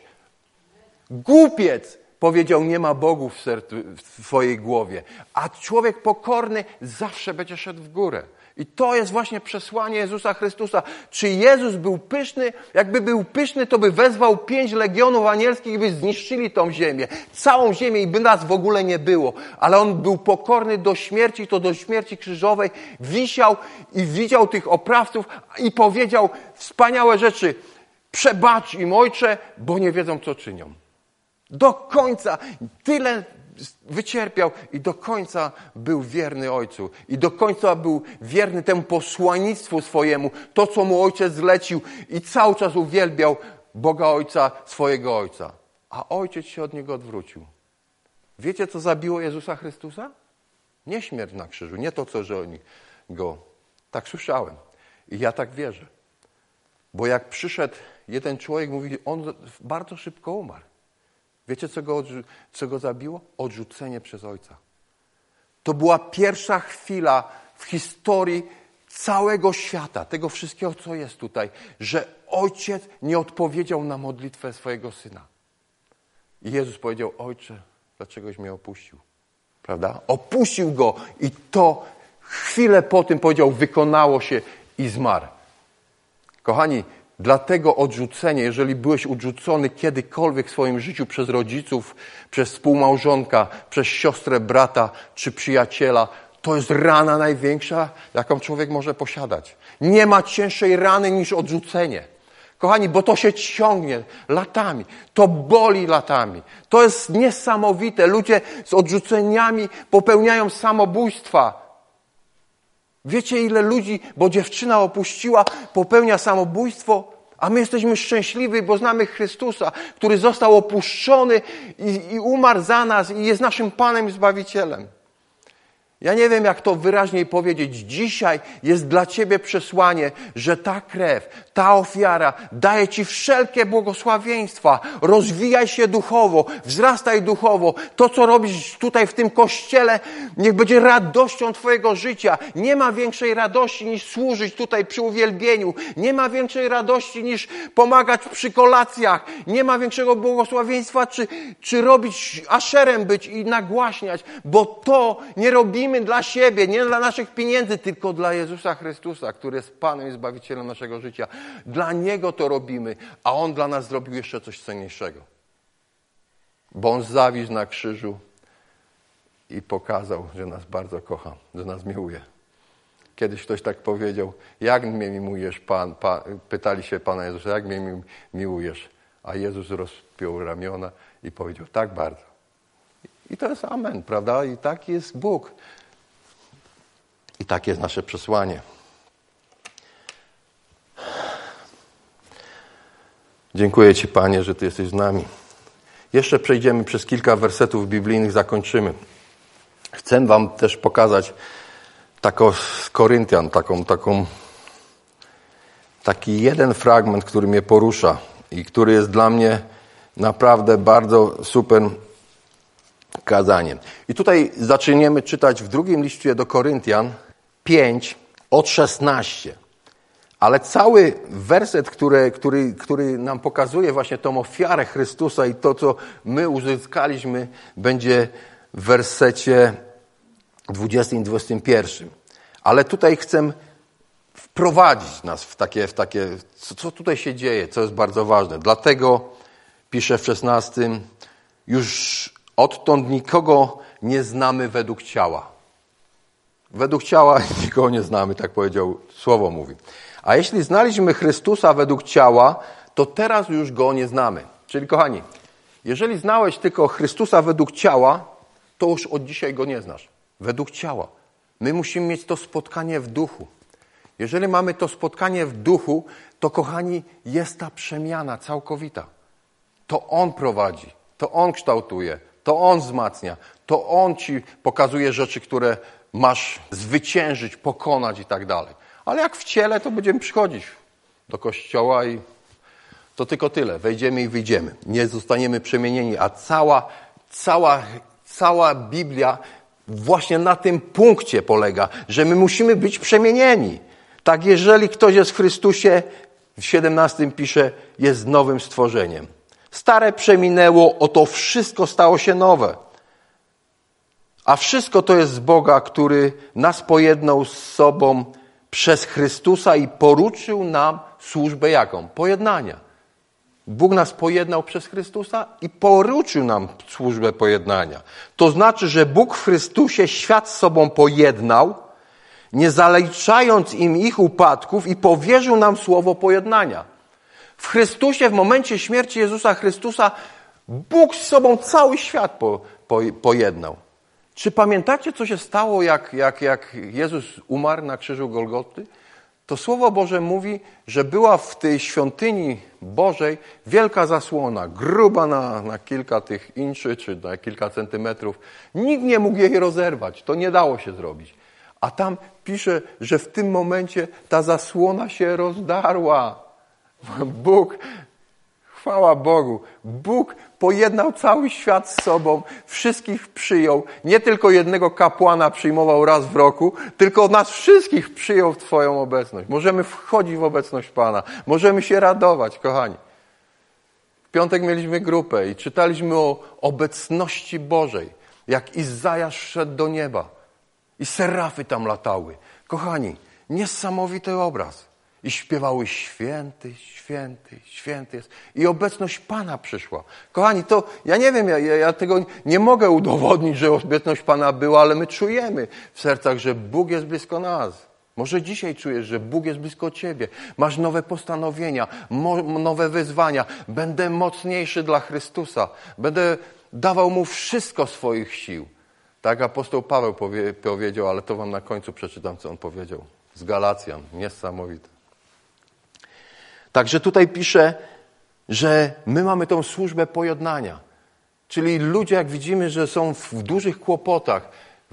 Głupiec powiedział, nie ma Bogu w sercu, w swojej głowie. A człowiek pokorny zawsze będzie szedł w górę. I to jest właśnie przesłanie Jezusa Chrystusa. Czy Jezus był pyszny? Jakby był pyszny, to by wezwał 5 legionów anielskich i by zniszczyli tą ziemię. Całą ziemię i by nas w ogóle nie było. Ale On był pokorny do śmierci, to do śmierci krzyżowej. Wisiał i widział tych oprawców i powiedział wspaniałe rzeczy. Przebacz im, Ojcze, bo nie wiedzą, co czynią. Do końca tyle wycierpiał i do końca był wierny Ojcu. I do końca był wierny temu posłannictwu swojemu, to co mu Ojciec zlecił i cały czas uwielbiał Boga Ojca, swojego Ojca. A Ojciec się od Niego odwrócił. Wiecie, co zabiło Jezusa Chrystusa? Nie śmierć na krzyżu, nie to, co że oni Go. Tak słyszałem. I ja tak wierzę. Bo jak przyszedł jeden człowiek, mówi, on bardzo szybko umarł. Wiecie, co go zabiło? Odrzucenie przez Ojca. To była pierwsza chwila w historii całego świata, tego wszystkiego, co jest tutaj, że Ojciec nie odpowiedział na modlitwę swojego Syna. I Jezus powiedział, Ojcze, dlaczegoś mnie opuścił? Prawda? Opuścił Go i to chwilę po tym powiedział, wykonało się i zmarł. Kochani, dlatego odrzucenie, jeżeli byłeś odrzucony kiedykolwiek w swoim życiu przez rodziców, przez współmałżonka, przez siostrę, brata czy przyjaciela, to jest rana największa, jaką człowiek może posiadać. Nie ma cięższej rany niż odrzucenie. Kochani, bo to się ciągnie latami, to boli latami. To jest niesamowite. Ludzie z odrzuceniami popełniają samobójstwa. Wiecie, ile ludzi, bo dziewczyna opuściła, popełnia samobójstwo, a my jesteśmy szczęśliwi, bo znamy Chrystusa, który został opuszczony i umarł za nas i jest naszym Panem i Zbawicielem. Ja nie wiem, jak to wyraźniej powiedzieć. Dzisiaj jest dla Ciebie przesłanie, że ta krew, ta ofiara daje Ci wszelkie błogosławieństwa. Rozwijaj się duchowo, wzrastaj duchowo. To, co robisz tutaj w tym kościele, niech będzie radością Twojego życia. Nie ma większej radości niż służyć tutaj przy uwielbieniu. Nie ma większej radości niż pomagać przy kolacjach. Nie ma większego błogosławieństwa, czy robić aszerem być i nagłaśniać, bo to nie robimy dla siebie, nie dla naszych pieniędzy, tylko dla Jezusa Chrystusa, który jest Panem i Zbawicielem naszego życia. Dla Niego to robimy, a On dla nas zrobił jeszcze coś cenniejszego. Bo On zawisł na krzyżu i pokazał, że nas bardzo kocha, że nas miłuje. Kiedyś ktoś tak powiedział, jak mnie miłujesz, pytali się Pana Jezusa, jak mnie miłujesz? A Jezus rozpiął ramiona i powiedział, tak bardzo. I to jest amen, prawda? I tak jest Bóg. I tak jest nasze przesłanie. Dziękuję Ci, Panie, że Ty jesteś z nami. Jeszcze przejdziemy przez kilka wersetów biblijnych, zakończymy. Chcę Wam też pokazać z Koryntian, taki jeden fragment, który mnie porusza i który jest dla mnie naprawdę bardzo super kazaniem. I tutaj zaczniemy czytać w drugim liście do Koryntian 5 od 16. Ale cały werset, który nam pokazuje właśnie tą ofiarę Chrystusa i to, co my uzyskaliśmy, będzie w wersecie 20 i 21. Ale tutaj chcę wprowadzić nas w takie co tutaj się dzieje, co jest bardzo ważne. Dlatego pisze w 16, już odtąd nikogo nie znamy według ciała. Według ciała nikogo nie znamy, tak powiedział, słowo mówi. A jeśli znaliśmy Chrystusa według ciała, to teraz już Go nie znamy. Czyli kochani, jeżeli znałeś tylko Chrystusa według ciała, to już od dzisiaj Go nie znasz. Według ciała. My musimy mieć to spotkanie w duchu. Jeżeli mamy to spotkanie w duchu, to kochani, jest ta przemiana całkowita. To On prowadzi, to On kształtuje, to On wzmacnia, to On Ci pokazuje rzeczy, które masz zwyciężyć, pokonać i tak dalej. Ale jak w ciele, to będziemy przychodzić do kościoła i to tylko tyle. Wejdziemy i wyjdziemy. Nie zostaniemy przemienieni, a cała Biblia właśnie na tym punkcie polega, że my musimy być przemienieni. Tak, jeżeli ktoś jest w Chrystusie, w 17 pisze, jest nowym stworzeniem. Stare przeminęło, oto wszystko stało się nowe. A wszystko to jest z Boga, który nas pojednał z sobą przez Chrystusa i poruczył nam służbę jaką? Pojednania. Bóg nas pojednał przez Chrystusa i poruczył nam służbę pojednania. To znaczy, że Bóg w Chrystusie świat z sobą pojednał, nie zaliczając im ich upadków i powierzył nam słowo pojednania. W Chrystusie, w momencie śmierci Jezusa Chrystusa, Bóg z sobą cały świat pojednał. Czy pamiętacie, co się stało, jak Jezus umarł na krzyżu Golgoty? To Słowo Boże mówi, że była w tej świątyni Bożej wielka zasłona, gruba na kilka tych inczy, czy na kilka centymetrów. Nikt nie mógł jej rozerwać, to nie dało się zrobić. A tam pisze, że w tym momencie ta zasłona się rozdarła. Bóg, chwała Bogu, Bóg pojednał cały świat z sobą, wszystkich przyjął, nie tylko jednego kapłana przyjmował raz w roku, tylko nas wszystkich przyjął w swoją obecność. Możemy wchodzić w obecność Pana, możemy się radować, kochani. W piątek mieliśmy grupę i czytaliśmy o obecności Bożej, jak Izajasz szedł do nieba i serafy tam latały. Kochani, niesamowity obraz. I śpiewały święty, święty, święty jest. I obecność Pana przyszła. Kochani, to ja nie wiem, ja tego nie mogę udowodnić, że obecność Pana była, ale my czujemy w sercach, że Bóg jest blisko nas. Może dzisiaj czujesz, że Bóg jest blisko ciebie. Masz nowe postanowienia, nowe wyzwania. Będę mocniejszy dla Chrystusa. Będę dawał Mu wszystko swoich sił. Tak apostoł Paweł powiedział, ale to wam na końcu przeczytam, co on powiedział. Z Galacjan. Niesamowite. Także tutaj pisze, że my mamy tą służbę pojednania. Czyli ludzie, jak widzimy, że są w dużych kłopotach,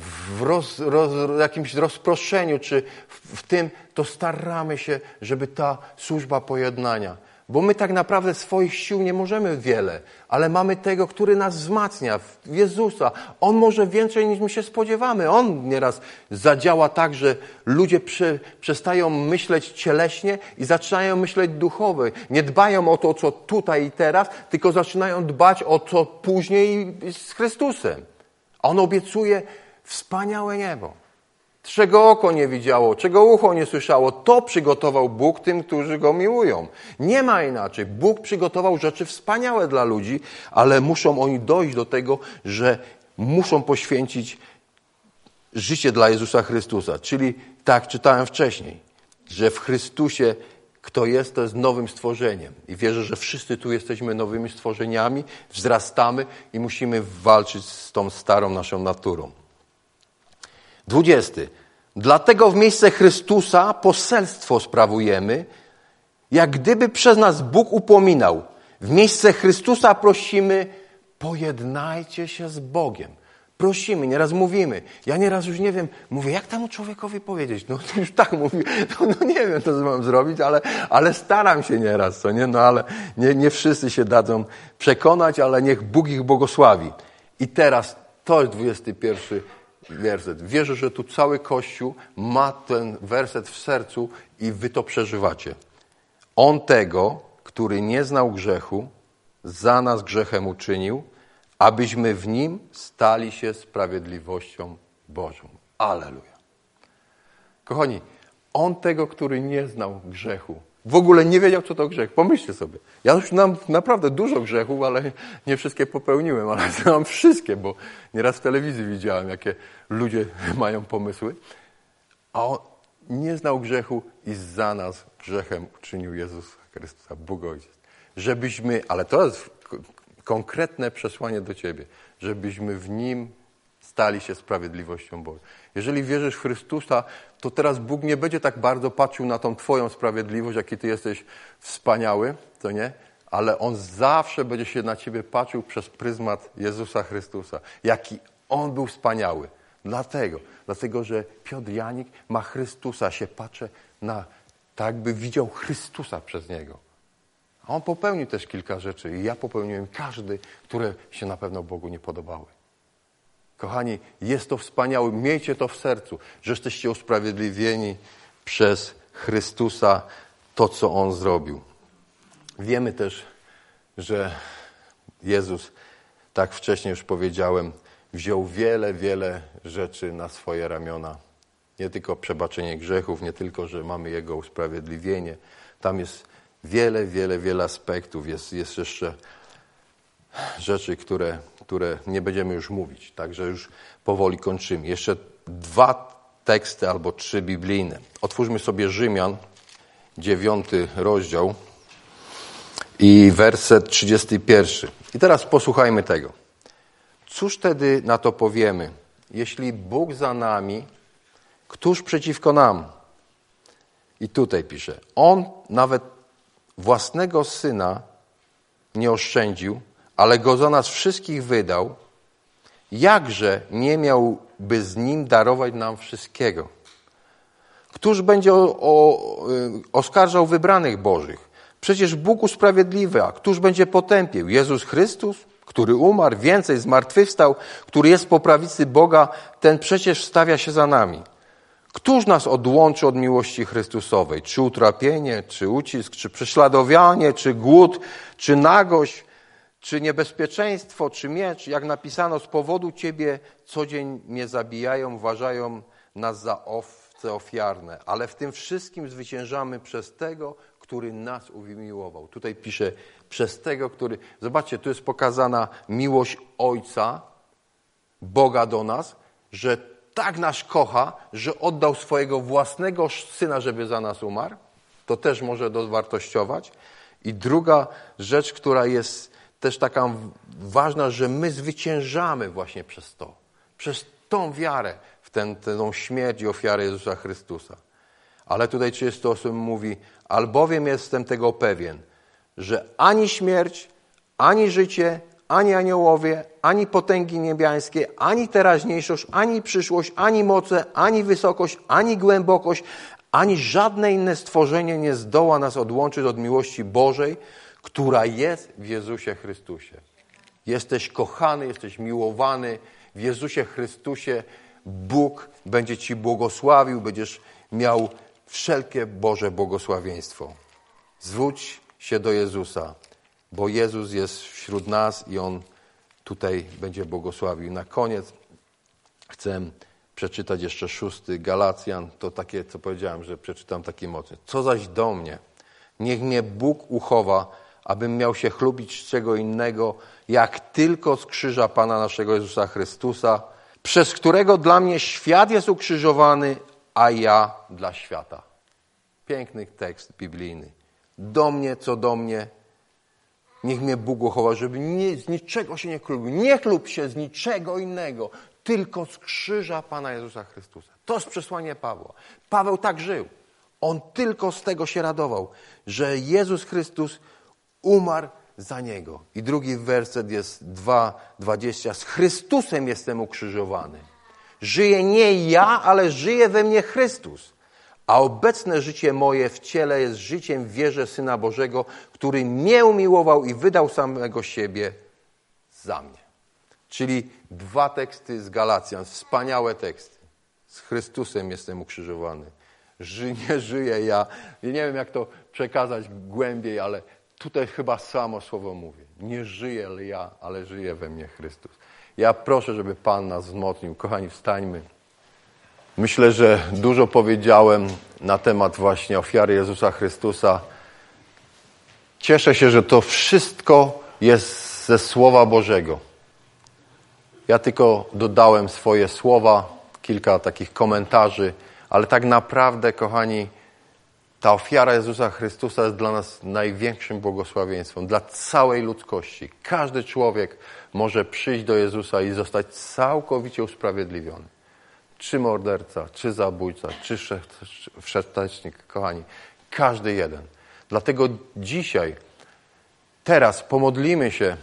w jakimś rozproszeniu, czy w tym, to staramy się, żeby ta służba pojednania. Bo my tak naprawdę swoich sił nie możemy wiele, ale mamy tego, który nas wzmacnia, Jezusa. On może więcej niż my się spodziewamy. On nieraz zadziała tak, że ludzie przestają myśleć cieleśnie i zaczynają myśleć duchowo. Nie dbają o to, co tutaj i teraz, tylko zaczynają dbać o to później z Chrystusem. A On obiecuje wspaniałe niebo. czego oko nie widziało, czego ucho nie słyszało, to przygotował Bóg tym, którzy Go miłują. Nie ma inaczej. Bóg przygotował rzeczy wspaniałe dla ludzi, ale muszą oni dojść do tego, że muszą poświęcić życie dla Jezusa Chrystusa. Czyli, tak czytałem wcześniej, że w Chrystusie kto jest, to jest nowym stworzeniem. I wierzę, że wszyscy tu jesteśmy nowymi stworzeniami, wzrastamy i musimy walczyć z tą starą naszą naturą. 20. Dlatego w miejsce Chrystusa poselstwo sprawujemy, jak gdyby przez nas Bóg upominał. W miejsce Chrystusa prosimy, pojednajcie się z Bogiem. Prosimy, nieraz mówimy. Ja nieraz już nie wiem, mówię, jak temu człowiekowi powiedzieć? No już tak mówię, no nie wiem, co mam zrobić, ale staram się nieraz, co nie? No ale nie wszyscy się dadzą przekonać, ale niech Bóg ich błogosławi. I teraz, to jest 21 werset. Wierzę, że tu cały Kościół ma ten werset w sercu i wy to przeżywacie. On tego, który nie znał grzechu, za nas grzechem uczynił, abyśmy w nim stali się sprawiedliwością Bożą. Alleluja. Kochani, on tego, który nie znał grzechu, w ogóle nie wiedział, co to grzech. Pomyślcie sobie. Ja już mam naprawdę dużo grzechów, ale nie wszystkie popełniłem, ale znam wszystkie, bo nieraz w telewizji widziałem, jakie ludzie mają pomysły. A on nie znał grzechu i za nas grzechem uczynił Jezusa Chrystusa, Bóg Ojciec. Żebyśmy, ale to jest konkretne przesłanie do ciebie, żebyśmy w Nim stali się sprawiedliwością Bożą. Jeżeli wierzysz w Chrystusa, to teraz Bóg nie będzie tak bardzo patrzył na tą twoją sprawiedliwość, jaki ty jesteś wspaniały, to nie? Ale On zawsze będzie się na ciebie patrzył przez pryzmat Jezusa Chrystusa. Jaki On był wspaniały. Dlatego, że Piotr Janik ma Chrystusa, się patrzy na, tak by widział Chrystusa przez Niego. A on popełnił też kilka rzeczy i ja popełniłem każdy, które się na pewno Bogu nie podobały. Kochani, jest to wspaniałe. Miejcie to w sercu, że jesteście usprawiedliwieni przez Chrystusa, to co On zrobił. Wiemy też, że Jezus, tak wcześniej już powiedziałem, wziął wiele rzeczy na swoje ramiona. Nie tylko przebaczenie grzechów, nie tylko, że mamy Jego usprawiedliwienie. Tam jest wiele aspektów. Jest jeszcze rzeczy, które nie będziemy już mówić. Także już powoli kończymy. Jeszcze 2 teksty albo 3 biblijne. Otwórzmy sobie Rzymian, 9 rozdział i werset 31. I teraz posłuchajmy tego. Cóż wtedy na to powiemy? Jeśli Bóg za nami, któż przeciwko nam? I tutaj pisze. On nawet własnego Syna nie oszczędził, ale Go za nas wszystkich wydał, jakże nie miałby z Nim darować nam wszystkiego? Któż będzie oskarżał wybranych Bożych? Przecież Bóg usprawiedliwia, a któż będzie potępił? Jezus Chrystus, który umarł, więcej zmartwychwstał, który jest po prawicy Boga, ten przecież stawia się za nami. Któż nas odłączy od miłości Chrystusowej? Czy utrapienie, czy ucisk, czy prześladowanie, czy głód, czy nagość, czy niebezpieczeństwo, czy miecz? Jak napisano, z powodu Ciebie co dzień mnie zabijają, uważają nas za owce ofiarne. Ale w tym wszystkim zwyciężamy przez tego, który nas umiłował. Tutaj pisze, przez tego, który... Zobaczcie, tu jest pokazana miłość Ojca, Boga do nas, że tak nas kocha, że oddał swojego własnego Syna, żeby za nas umarł. To też może dowartościować. I druga rzecz, która jest też taka ważna, że my zwyciężamy właśnie przez to. Przez tą wiarę w tę śmierć i ofiarę Jezusa Chrystusa. Ale tutaj 38 mówi, albowiem jestem tego pewien, że ani śmierć, ani życie, ani aniołowie, ani potęgi niebiańskie, ani teraźniejszość, ani przyszłość, ani moce, ani wysokość, ani głębokość, ani żadne inne stworzenie nie zdoła nas odłączyć od miłości Bożej, która jest w Jezusie Chrystusie. Jesteś kochany, jesteś miłowany. W Jezusie Chrystusie Bóg będzie ci błogosławił, będziesz miał wszelkie Boże błogosławieństwo. Zwróć się do Jezusa, bo Jezus jest wśród nas i On tutaj będzie błogosławił. Na koniec chcę przeczytać jeszcze 6 Galacjan, to takie, co powiedziałem, że przeczytam taki mocny. Co zaś do mnie, niech mnie Bóg uchowa, abym miał się chlubić z czego innego, jak tylko z krzyża Pana naszego Jezusa Chrystusa, przez którego dla mnie świat jest ukrzyżowany, a ja dla świata. Piękny tekst biblijny. Do mnie, co do mnie, niech mnie Bóg uchowa, żeby z niczego się nie chlubił. Nie chlub się z niczego innego, tylko z krzyża Pana Jezusa Chrystusa. To jest przesłanie Pawła. Paweł tak żył. On tylko z tego się radował, że Jezus Chrystus umarł za niego. I drugi werset jest 2:20. Z Chrystusem jestem ukrzyżowany. Żyję nie ja, ale żyje we mnie Chrystus. A obecne życie moje w ciele jest życiem w wierze Syna Bożego, który mnie umiłował i wydał samego siebie za mnie. Czyli 2 teksty z Galacjan, wspaniałe teksty. Z Chrystusem jestem ukrzyżowany. Nie żyję ja. Nie wiem, jak to przekazać głębiej, ale tutaj chyba samo słowo mówię. Nie żyję ja, ale żyje we mnie Chrystus. Ja proszę, żeby Pan nas wzmocnił. Kochani, wstańmy. Myślę, że dużo powiedziałem na temat właśnie ofiary Jezusa Chrystusa. Cieszę się, że to wszystko jest ze Słowa Bożego. Ja tylko dodałem swoje słowa, kilka takich komentarzy, ale tak naprawdę, kochani, ta ofiara Jezusa Chrystusa jest dla nas największym błogosławieństwem, dla całej ludzkości. Każdy człowiek może przyjść do Jezusa i zostać całkowicie usprawiedliwiony. Czy morderca, czy zabójca, czy wszetecznik, kochani, każdy jeden. Dlatego dzisiaj, teraz pomodlimy się,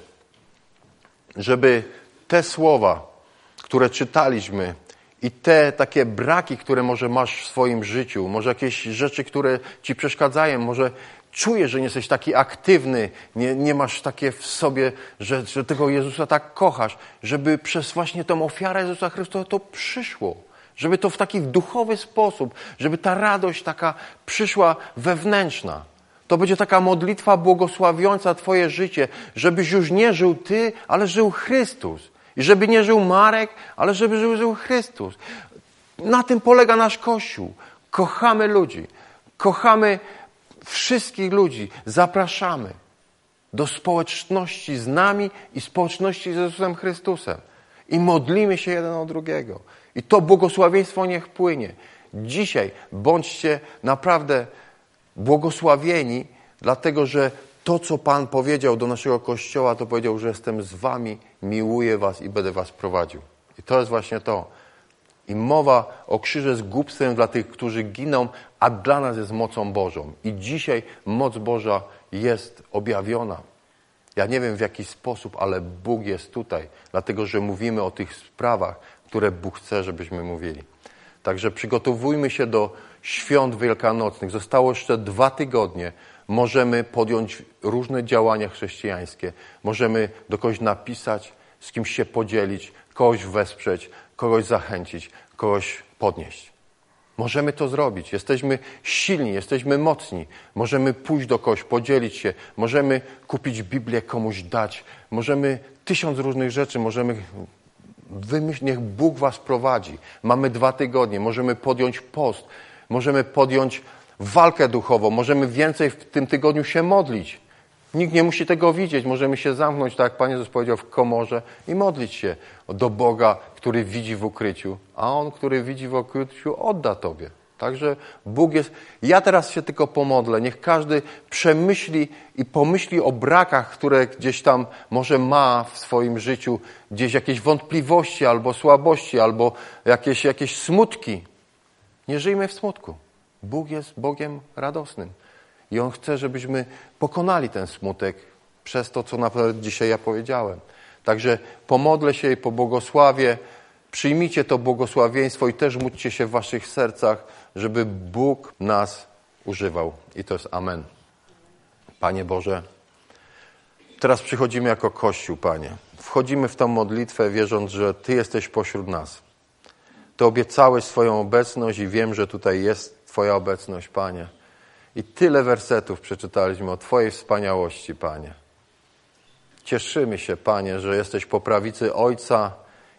żeby te słowa, które czytaliśmy i te takie braki, które może masz w swoim życiu, może jakieś rzeczy, które ci przeszkadzają, może czujesz, że nie jesteś taki aktywny, nie masz takie w sobie, że tego Jezusa tak kochasz, żeby przez właśnie tą ofiarę Jezusa Chrystusa to przyszło. Żeby to w taki duchowy sposób, żeby ta radość taka przyszła wewnętrzna. To będzie taka modlitwa błogosławiąca twoje życie, żebyś już nie żył ty, ale żył Chrystus. I żeby nie żył Marek, ale żeby żył Chrystus. Na tym polega nasz Kościół. Kochamy ludzi. Kochamy wszystkich ludzi. Zapraszamy do społeczności z nami i społeczności z Jezusem Chrystusem. I modlimy się jeden o drugiego. I to błogosławieństwo niech płynie. Dzisiaj bądźcie naprawdę błogosławieni, dlatego że to, co Pan powiedział do naszego Kościoła, to powiedział, że jestem z wami, miłuję was i będę was prowadził. I to jest właśnie to. I mowa o krzyżu jest głupstwem dla tych, którzy giną, a dla nas jest mocą Bożą. I dzisiaj moc Boża jest objawiona. Ja nie wiem w jaki sposób, ale Bóg jest tutaj, dlatego że mówimy o tych sprawach, które Bóg chce, żebyśmy mówili. Także przygotowujmy się do świąt wielkanocnych. Zostało jeszcze 2 tygodnie. Możemy podjąć różne działania chrześcijańskie. Możemy do kogoś napisać, z kimś się podzielić, kogoś wesprzeć, kogoś zachęcić, kogoś podnieść. Możemy to zrobić. Jesteśmy silni, jesteśmy mocni. Możemy pójść do kogoś, podzielić się. Możemy kupić Biblię, komuś dać. Możemy 1000 różnych rzeczy. Możemy wymyślić, niech Bóg was prowadzi. Mamy 2 tygodnie. Możemy podjąć post. Możemy podjąć walkę duchową. Możemy więcej w tym tygodniu się modlić. Nikt nie musi tego widzieć. Możemy się zamknąć, tak jak Pan Jezus powiedział, w komorze i modlić się do Boga, który widzi w ukryciu, a On, który widzi w ukryciu, odda Tobie. Także Bóg jest... Ja teraz się tylko pomodlę. Niech każdy przemyśli i pomyśli o brakach, które gdzieś tam może ma w swoim życiu, gdzieś jakieś wątpliwości albo słabości, albo jakieś smutki. Nie żyjmy w smutku. Bóg jest Bogiem radosnym. I On chce, żebyśmy pokonali ten smutek przez to, co naprawdę dzisiaj ja powiedziałem. Także pomodlę się i pobłogosławię. Przyjmijcie to błogosławieństwo i też módlcie się w waszych sercach, żeby Bóg nas używał. I to jest amen. Panie Boże, teraz przychodzimy jako Kościół, Panie. Wchodzimy w tą modlitwę, wierząc, że Ty jesteś pośród nas. Ty obiecałeś swoją obecność i wiem, że tutaj jest Twoja obecność, Panie. I tyle wersetów przeczytaliśmy o Twojej wspaniałości, Panie. Cieszymy się, Panie, że jesteś po prawicy Ojca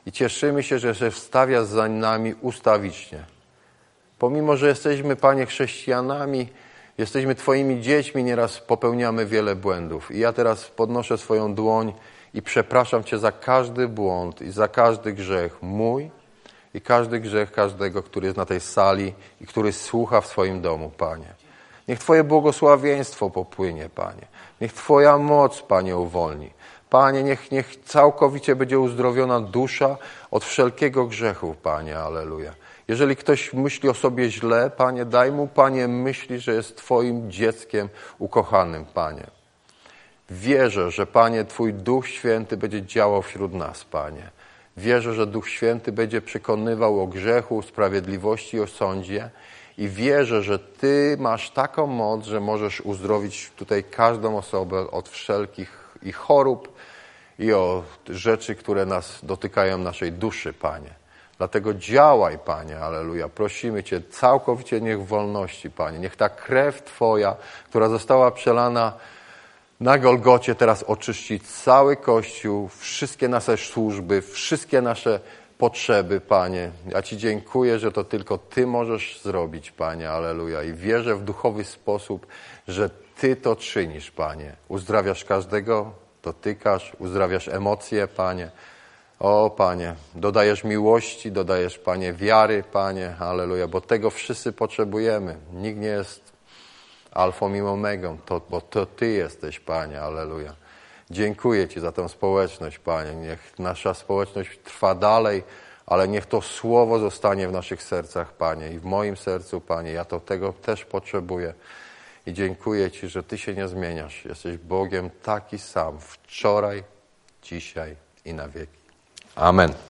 I cieszymy się, że się wstawiasz za nami ustawicznie. Pomimo, że jesteśmy, Panie, chrześcijanami, jesteśmy Twoimi dziećmi, nieraz popełniamy wiele błędów. I ja teraz podnoszę swoją dłoń i przepraszam Cię za każdy błąd i za każdy grzech mój i każdy grzech każdego, który jest na tej sali i który słucha w swoim domu, Panie. Niech Twoje błogosławieństwo popłynie, Panie. Niech Twoja moc, Panie, uwolni. Panie, niech całkowicie będzie uzdrowiona dusza od wszelkiego grzechu, Panie, alleluja. Jeżeli ktoś myśli o sobie źle, Panie, daj mu, Panie, myśli, że jest Twoim dzieckiem ukochanym, Panie. Wierzę, że, Panie, Twój Duch Święty będzie działał wśród nas, Panie. Wierzę, że Duch Święty będzie przekonywał o grzechu, sprawiedliwości i o sądzie. I wierzę, że Ty masz taką moc, że możesz uzdrowić tutaj każdą osobę od wszelkich i chorób i od rzeczy, które nas dotykają naszej duszy, Panie. Dlatego działaj, Panie, alleluja. Prosimy Cię, całkowicie niech w wolności, Panie. Niech ta krew Twoja, która została przelana na Golgocie, teraz oczyści cały Kościół, wszystkie nasze służby, wszystkie nasze potrzeby, Panie. Ja Ci dziękuję, że to tylko Ty możesz zrobić, Panie, alleluja. I wierzę w duchowy sposób, że Ty to czynisz, Panie. Uzdrawiasz każdego, dotykasz, uzdrawiasz emocje, Panie. O, Panie, dodajesz miłości, dodajesz, Panie, wiary, Panie, alleluja, bo tego wszyscy potrzebujemy. Nikt nie jest alfą i omegą, bo to Ty jesteś, Panie, alleluja. Dziękuję Ci za tę społeczność, Panie. Niech nasza społeczność trwa dalej, ale niech to słowo zostanie w naszych sercach, Panie, i w moim sercu, Panie. Ja tego też potrzebuję. I dziękuję Ci, że Ty się nie zmieniasz. Jesteś Bogiem taki sam wczoraj, dzisiaj i na wieki. Amen.